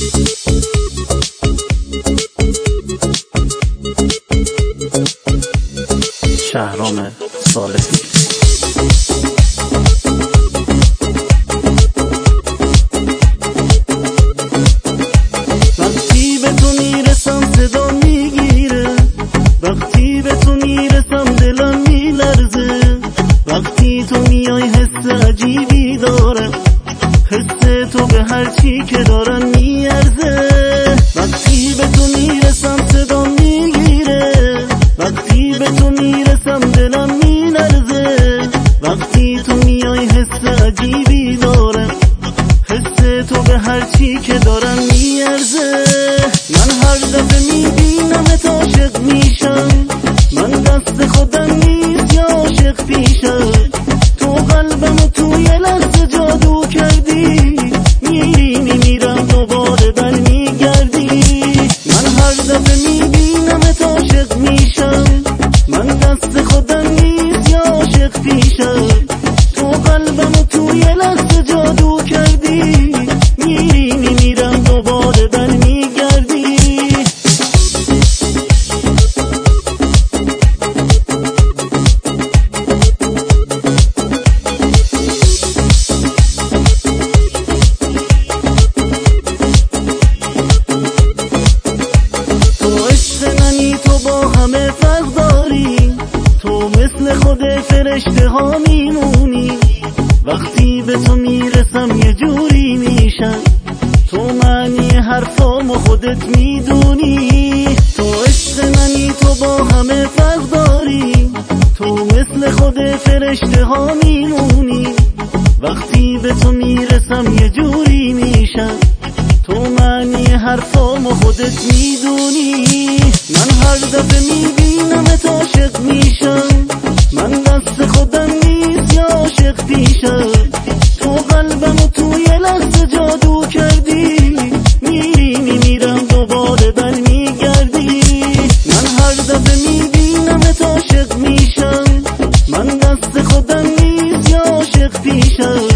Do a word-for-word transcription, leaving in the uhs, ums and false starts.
شهرام صالحی. وقتی به تو میرسم صدا میگیره، وقتی به تو میرسم دلم میلرزه، وقتی تو میای حس عجیبی دارم، حس تو به هر چی که دارم میارزه. وقتی به تو میرسم صدا میگیره، وقتی به تو میرسم دلم میلرزه، وقتی تو میای حس عجیبی دارم، حس تو به هر چی که دارم میارزه. من هر دفعه میبینمت عاشق میشم، من دست خودم نیست یا عاشق پیشم، تو قلبمو توی لحظه جادو کردی، میری میمیرم دوباره در میگردی. من هر دفعه میبینمت عاشق میشم، من دست خودم نیست یا عاشق پیشم، تو قلبمو توی لحظه جادو کردی، میری میمیرم دوباره در میگردی. تو با همه فرق داری، تو مثل خود فرشته ها میمونی، وقتی به تو میرسم یه جوری میشم، تو معنی حرفامو خودت میدونی. تو عشق منی، تو با همه فرق داری، تو مثل خود فرشته ها میمونی، وقتی به تو میرسم یه جوری میشم، تو معنی حرفامو خودت میدونی. من هر دفعه میبینمت عاشق میشم، من دست خودم نیست یا عاشق پیشم، تو قلبمو توی لحظه جادو کردی، میری میمیرم دوباره در میگردی. من هر دفعه میبینمت عاشق میشم، من دست خودم نیست یا عاشق پیشم،